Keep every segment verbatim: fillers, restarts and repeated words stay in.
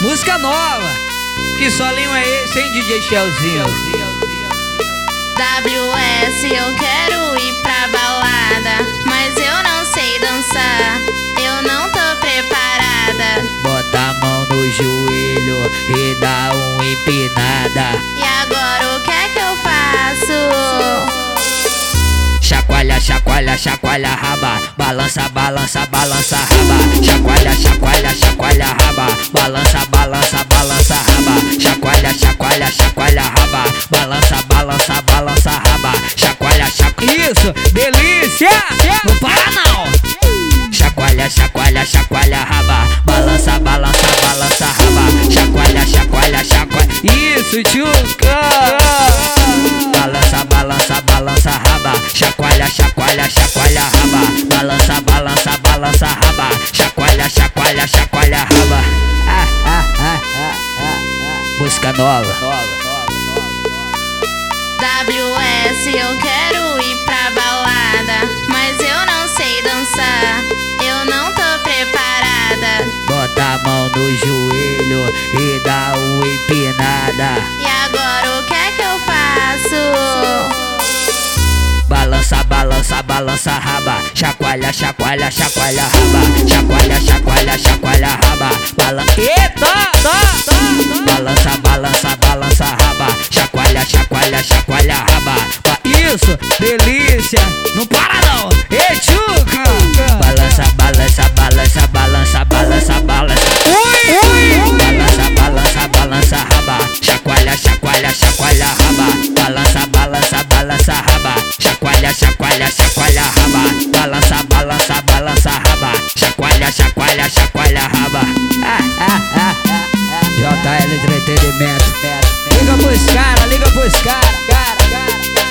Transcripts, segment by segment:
Música nova. Que solinho é esse, hein, D J Shellzinho? W S, eu quero ir pra balada, mas eu não sei dançar, eu não tô preparada. Bota a mão no joelho e dá uma empinada. E agora o que é que eu faço? Chacoalha, chacoalha, chacoalha a raba. Balança, balança, balança a raba. Chacoalha, chacoalha, chacoalha a raba. Balança, balança, balança a raba. Chacoalha, chacoalha, chacoalha a raba. Balança, balança, balança a raba. Chacoalha, chacoalha. Isso, delícia! Não para não! Chacoalha, chacoalha, chacoalha a raba. Balança, balança, balança a raba. Chacoalha, chacoalha, chacoalha. Isso, tchuca! Balança, balança, balança a raba. Chacoalha, chacoalha, chacoalha a raba. Balança, balança, balança a raba. Chacoalha, chacoalha, chacoalha a raba. Ah, ah, ah, ah, ah. Música nova. W S, eu quero ir pra balada, mas eu não sei dançar, eu não tô preparada. Bota a mão no joelho e dá uma empinada. E agora o que é que eu faço? Balança, balança, balança a raba. Chacoalha, chacoalha, chacoalha a raba. Chacoalha, chacoalha, chacoalha a raba. Balança, eita, balança, balança, balança a raba. Chacoalha, chacoalha, chacoalha a raba. Isso, delícia, não para não. Ei, tchuca. Balança, balança, balança, balança, balança, balança. Ui, ui. Balança, balança, balança a raba. Chacoalha, chacoalha, chacoalha a raba. Balança, balança, balança a raba. Chacoalha, chacoalha, chacoalha a raba. Balança, balança, balança a raba. Chacoalha, chacoalha, chacoalha a raba. Ah, ah, ah, ah, ah. J L Entretenimento. Liga pros cara, liga pros cara, cara, cara, cara.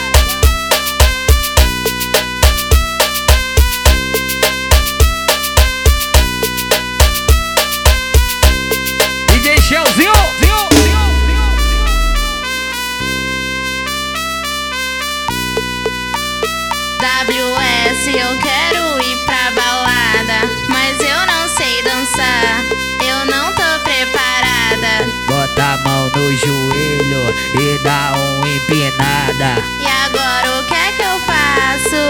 D J Shellzinho. W S, eu quero ir pra balada, mas eu não sei dançar, eu não tô preparada. Bota a mão no joelho e dá uma empinada. E agora o que é que eu faço?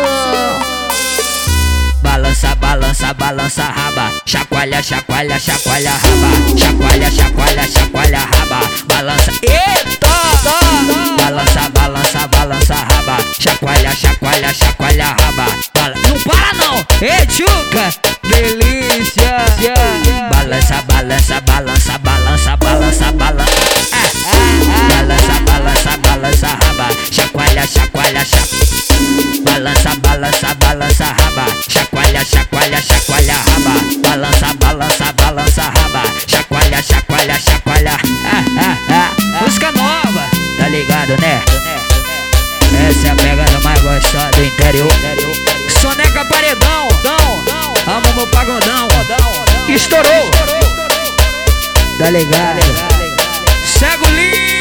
Balança, balança, balança a raba. Chacoalha, chacoalha, chacoalha a raba. Chacoalha, chacoalha, chacoalha a raba. Balança, eita! Balança, balança, balança a raba. Chacoalha, chacoalha, chacoalha a raba. Bala... Não para não! Ei, tchuca! Delícia! Balança, balança, balança, balança, balança, balança. Ah, ah, ah. Balança, balança, balança a raba. Chacoalha, chacoalha, chacoalha. Balança, balança, balança a raba. Chacoalha, chacoalha, chacoalha a raba. Balança, balança, balança a raba. Chacoalha, chacoalha, chacoalha. Ah, ah, ah. Música nova, tá ligado, né? Essa é a pegada mais gostosa do interior. Soneca Paredão, amo meu pagodão. Estourou, tá ligado? Cego lindo.